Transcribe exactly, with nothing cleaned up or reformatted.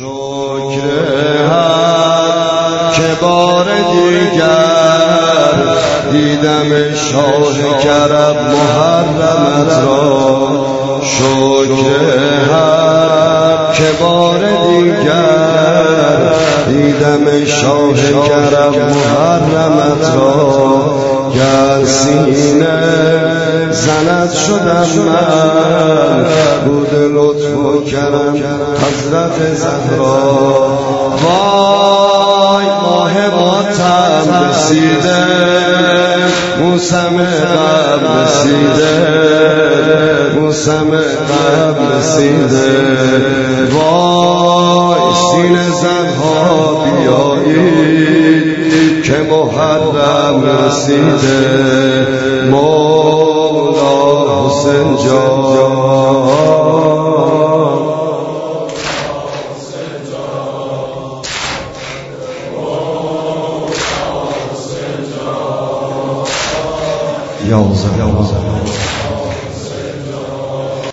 شکر هر که بار دیگر دیدم شاه کرم محرمت را. شکر هر که بار دیگر دیدم شاه کرم محرمت را. گر سینه زند شدم من بود لطف و کرم حضرت زهرا. وای ماه ماتم رسیده موسم غم رسیده موسم غم رسیده. وای سینه زنها بیایید که محرم رسیده. مولا حسین جان یا حسین یا حسین